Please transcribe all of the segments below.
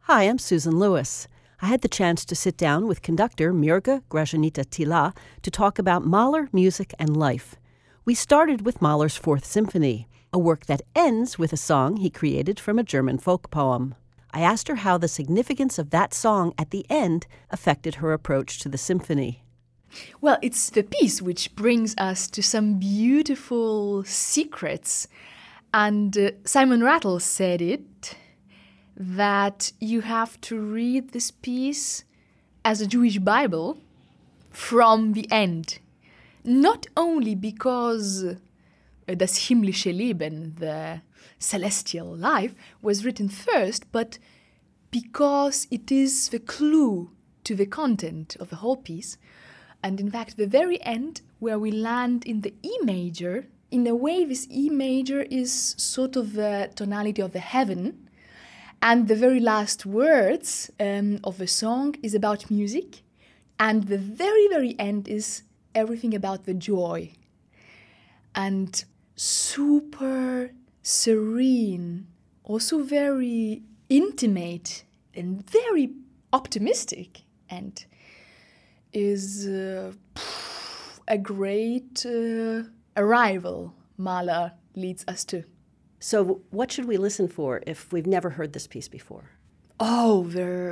Hi, I'm Susan Lewis. I had the chance to sit down with conductor Mirga Gražinytė Tyla to talk about Mahler, music, and life. We started with Mahler's Fourth Symphony, a work that ends with a song he created from a German folk poem. I asked her how the significance of that song at the end affected her approach to the symphony. Well, it's the piece which brings us to some beautiful secrets. And Simon Rattle said it, that you have to read this piece as a Jewish Bible from the end. Not only because das himmlische Leben, the celestial life, was written first, but because it is the clue to the content of the whole piece. And in fact, the very end, where we land in the E major, in a way this E major is sort of the tonality of the heaven. And the very last words of the song is about music. And the very, very end is everything about the joy. And super serene, also very intimate and very optimistic. And is a great arrival Mahler leads us to. So what should we listen for if we've never heard this piece before? Oh,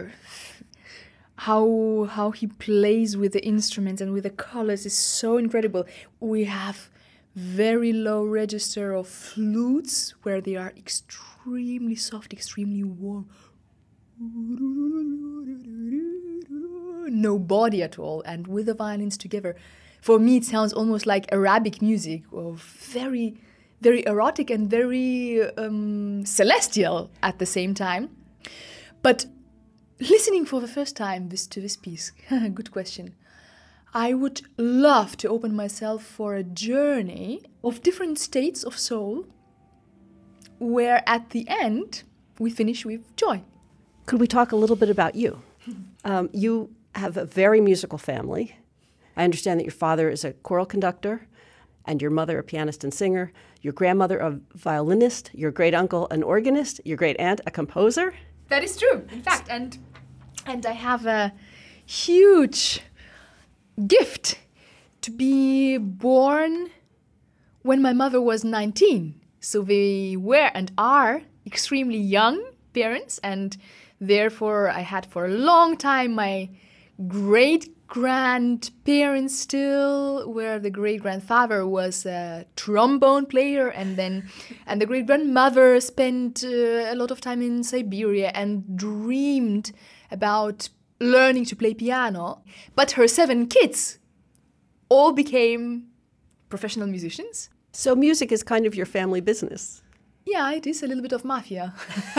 how he plays with the instruments and with the colors is so incredible. We have very low register of flutes where they are extremely soft, extremely warm. No body at all, and with the violins together. For me, it sounds almost like Arabic music, or very, very erotic and very celestial at the same time. But listening for the first time to this piece, good question. I would love to open myself for a journey of different states of soul, where at the end we finish with joy. Could we talk a little bit about you? You have a very musical family. I understand that your father is a choral conductor, and your mother a pianist and singer, your grandmother a violinist, your great-uncle an organist, your great-aunt a composer. That is true, in fact. And I have a huge gift to be born when my mother was 19. So they were and are extremely young parents, and therefore I had for a long time my great-grandparents still, where the great-grandfather was a trombone player, and the great-grandmother spent a lot of time in Siberia and dreamed about learning to play piano. But her 7 kids all became professional musicians. So music is kind of your family business. Yeah, it is a little bit of mafia.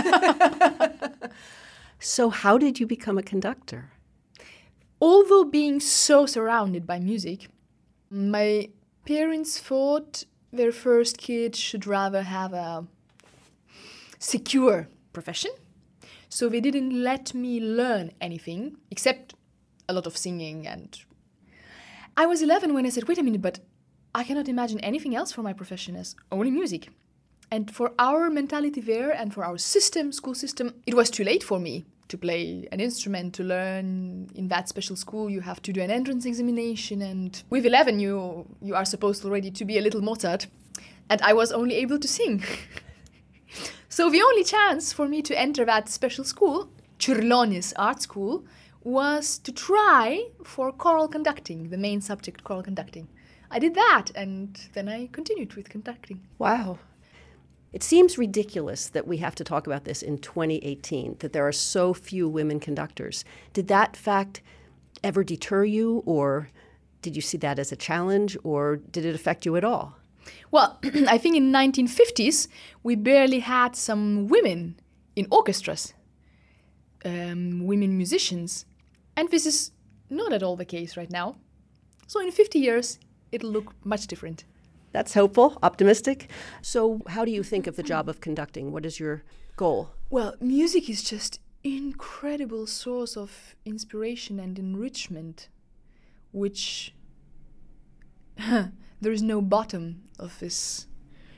So how did you become a conductor? Although being so surrounded by music, my parents thought their first kid should rather have a secure profession. So they didn't let me learn anything, except a lot of singing. And I was 11 when I said, wait a minute, but I cannot imagine anything else for my profession as only music. And for our mentality there and for our school system, it was too late for me to play an instrument, to learn in that special school. You have to do an entrance examination, and with 11 you are supposed already to be a little Mozart, and I was only able to sing. So the only chance for me to enter that special school, Čiurlionis Art School, was to try for choral conducting, the main subject, choral conducting. I did that, and then I continued with conducting. Wow. It seems ridiculous that we have to talk about this in 2018, that there are so few women conductors. Did that fact ever deter you, or did you see that as a challenge, or did it affect you at all? Well, I think in 1950s, we barely had some women in orchestras, women musicians. And this is not at all the case right now. So in 50 years, it'll look much different. That's hopeful, optimistic. So how do you think of the job of conducting? What is your goal? Well, music is just incredible source of inspiration and enrichment, which there is no bottom of this.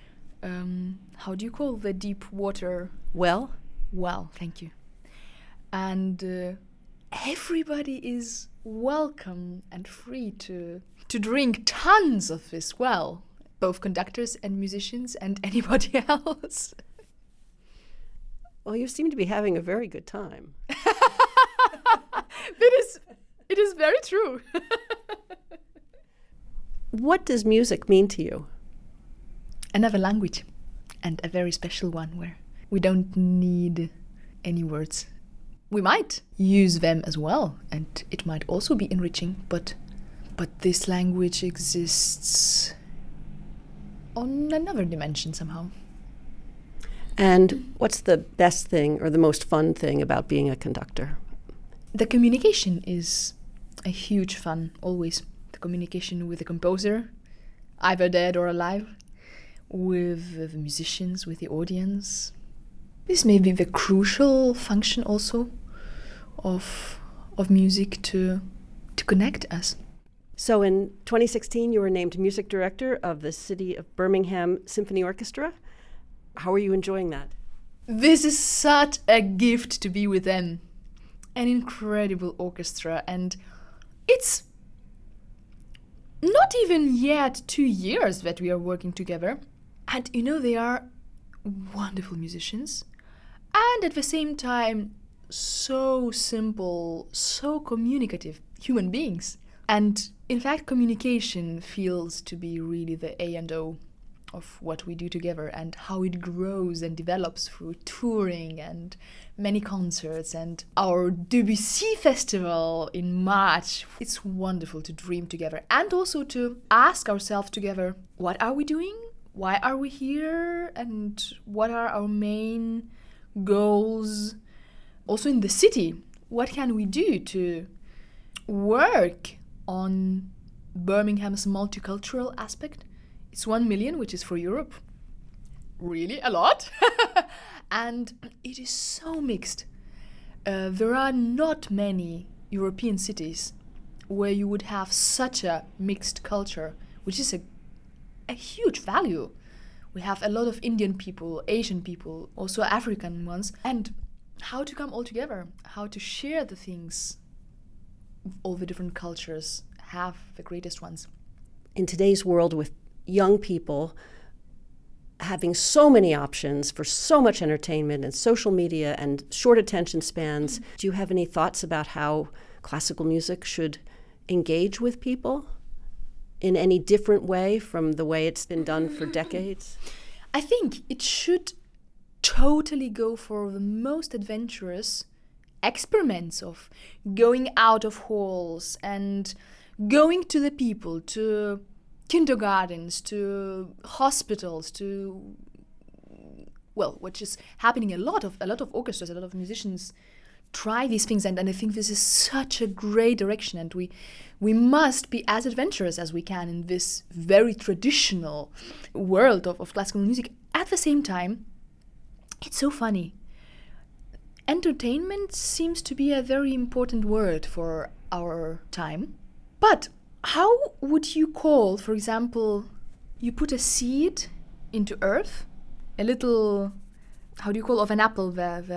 How do you call the deep water? Well, thank you. and everybody is welcome and free to drink tons of this well, both conductors and musicians and anybody else. Well, you seem to be having a very good time. It is very true. What does music mean to you? Another language, and a very special one where we don't need any words. We might use them as well, and it might also be enriching, but this language exists on another dimension somehow. And what's the best thing or the most fun thing about being a conductor? The communication is a huge fun, always. The communication with the composer, either dead or alive, with the musicians, with the audience. This may be the crucial function also of music to connect us. So in 2016, you were named music director of the City of Birmingham Symphony Orchestra. How are you enjoying that? This is such a gift to be with them. An incredible orchestra, and it's not even yet 2 years that we are working together. And they are wonderful musicians, and at the same time so simple, so communicative human beings. And in fact, communication feels to be really the A and O of what we do together, and how it grows and develops through touring and many concerts and our Debussy Festival in March. It's wonderful to dream together and also to ask ourselves together, what are we doing? Why are we here? And what are our main goals? Also in the city, what can we do to work on Birmingham's multicultural aspect? It's 1 million, which is for Europe. Really a lot. And it is so mixed. There are not many European cities where you would have such a mixed culture, which is a huge value. We have a lot of Indian people, Asian people, also African ones. And how to come all together, how to share the things all the different cultures have, the greatest ones. In today's world, with young people having so many options for so much entertainment and social media and short attention spans, do you have any thoughts about how classical music should engage with people in any different way from the way it's been done for decades? I think it should totally go for the most adventurous experiments of going out of halls and going to the people, to kindergartens, to hospitals, to, well, which is happening a lot of orchestras, a lot of musicians try these things, and I think this is such a great direction, and we must be as adventurous as we can in this very traditional world of classical music. At the same time, it's so funny. Entertainment seems to be a very important word for our time, but how would you call, for example, you put a seed into earth, a little, how do you call, of an apple,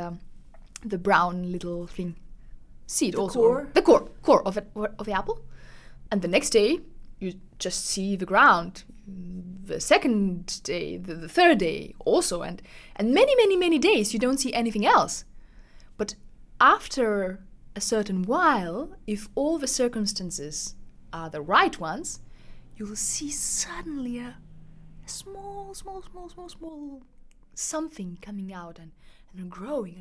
the brown little thing, seed the also. Core? The core of the apple. And the next day, you just see the ground. The second day, the third day also, and many, many, many days you don't see anything else. But after a certain while, if all the circumstances are the right ones, you'll see suddenly a small something coming out and growing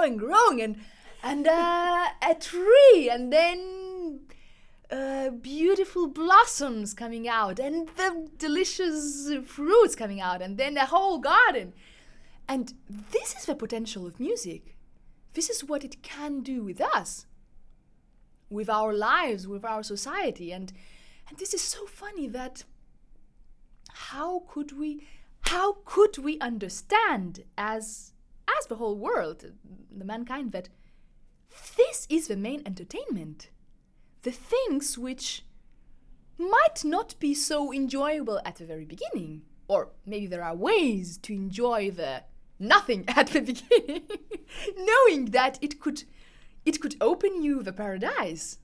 and a tree, and then beautiful blossoms coming out, and the delicious fruits coming out, and then a whole garden. And this is the potential of music. This is what it can do with us, with our lives, with our society. And this is so funny that how could we understand as the whole world, the mankind, that this is the main entertainment. The things which might not be so enjoyable at the very beginning, or maybe there are ways to enjoy the nothing at the beginning, knowing that it could it could open you the paradise.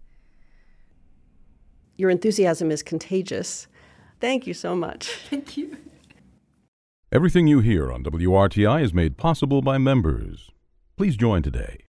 Your enthusiasm is contagious. Thank you so much. Thank you. Everything you hear on WRTI is made possible by members. Please join today